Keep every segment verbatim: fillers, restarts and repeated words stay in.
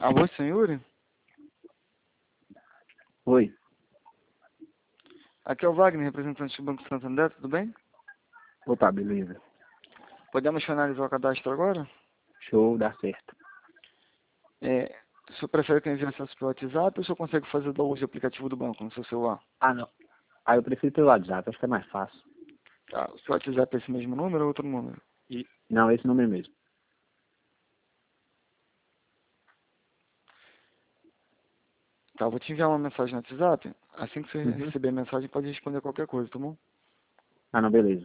Alô, senhor? Oi. Aqui é o Wagner, representante do Banco Santander, tudo bem? Opa, beleza. Podemos finalizar o cadastro agora? Show, dá certo. É, o senhor prefere que eu envie acesso pelo WhatsApp ou o senhor consegue fazer o download do aplicativo do banco no seu celular? Ah, não. Ah, eu prefiro pelo WhatsApp, acho que é mais fácil. Tá, o seu WhatsApp é esse mesmo número ou outro número? E... Não, esse número mesmo. Tá, vou te enviar uma mensagem no WhatsApp. Assim que você Uhum. receber a mensagem, pode responder qualquer coisa, tá bom? Ah, não, beleza.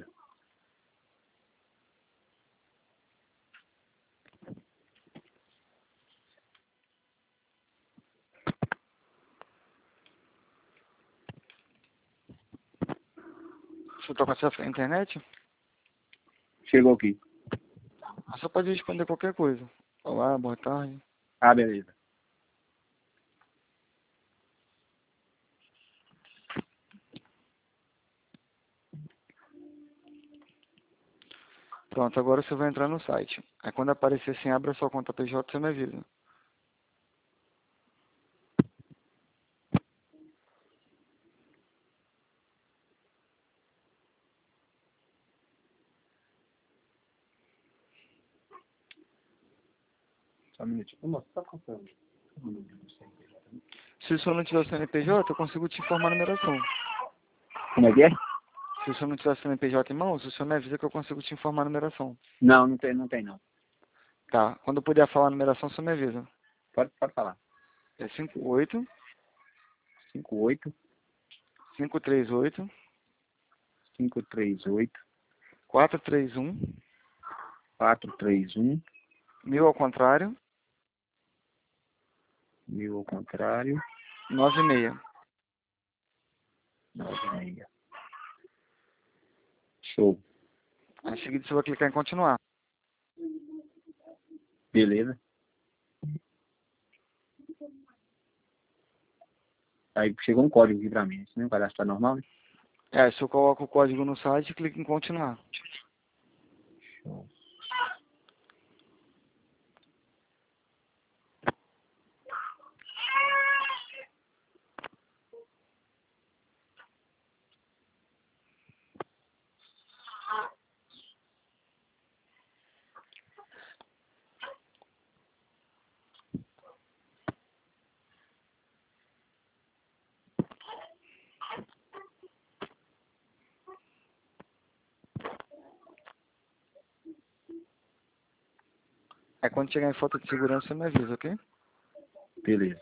O senhor tá com acesso à internet? Chegou aqui. Você só pode responder qualquer coisa. Olá, boa tarde. Ah, beleza. Pronto, agora você vai entrar no site. Aí quando aparecer assim, abra sua conta P J, você me avisa. Só um minutinho. Ô, moço, tá contando. Se o senhor não tiver o C N P J, eu consigo te informar a numeração. Como é que é? Se o senhor não tiver o C N P J em mãos, o senhor me avisa que eu consigo te informar a numeração. Não, não tem, não tem não. Tá, quando eu puder falar a numeração, o senhor me avisa. Pode, pode falar. É cinco oito, cinco oito, cinco três oito, cinco três oito, quatro três um, quatro três um, mil ao contrário, mil ao contrário, nove seis. nove seis. Show. Aí em seguida você vai clicar em continuar. Beleza. Aí chegou um código aqui pra mim. Esse meu cadastro tá normal, né? É, se eu coloco o código no site, clica em continuar. Show. Aí quando chegar em falta de segurança, você me avisa, ok? Beleza.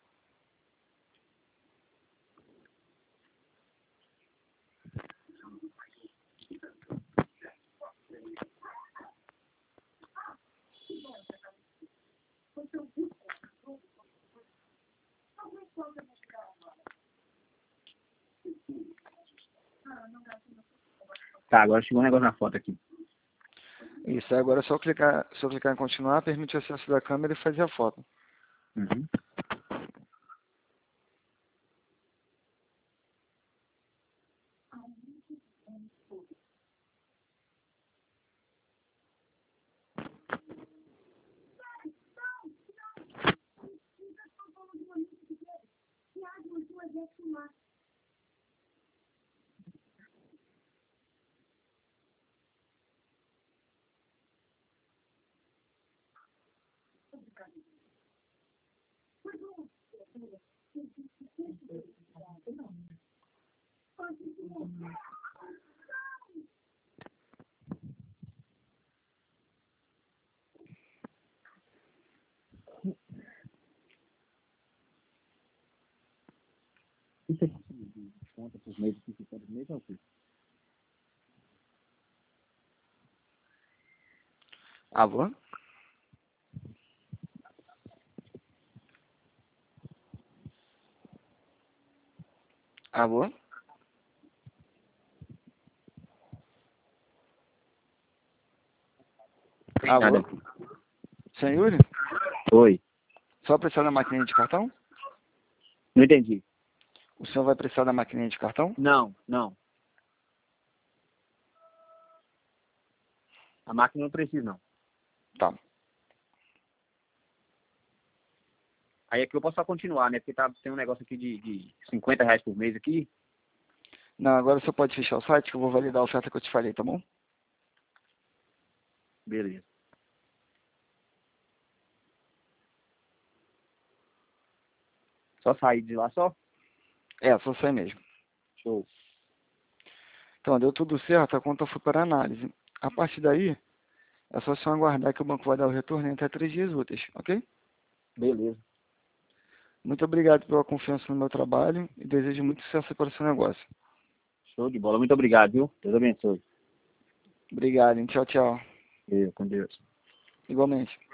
Tá, agora chegou um negócio na foto aqui. Isso, aí agora é só clicar, só clicar em continuar, permite o acesso da câmera e fazer a foto. Uhum. Isso aqui, conta por mês, aqui, conta por mês, é o quê? Alô? Alô? Tem nada Alô? aqui. Senhor? Oi. Só precisar da maquininha de cartão? Não entendi. O senhor vai precisar da maquininha de cartão? Não, não. A máquina não precisa, não. Tá. Aí aqui eu posso só continuar, né? Porque tá, tem um negócio aqui de, de cinquenta reais por mês aqui. Não, agora você pode fechar o site que eu vou validar a oferta que eu te falei, tá bom? Beleza. Só sair de lá só? É, só sai mesmo. Show. Então, deu tudo certo, a conta foi para análise. A partir daí, é só só aguardar que o banco vai dar o retorno em até três dias úteis, ok? Beleza. Muito obrigado pela confiança no meu trabalho e desejo muito sucesso para o seu negócio. Show de bola. Muito obrigado, viu? Deus abençoe. Obrigado, hein? Tchau, tchau. Eu, com Deus. Igualmente.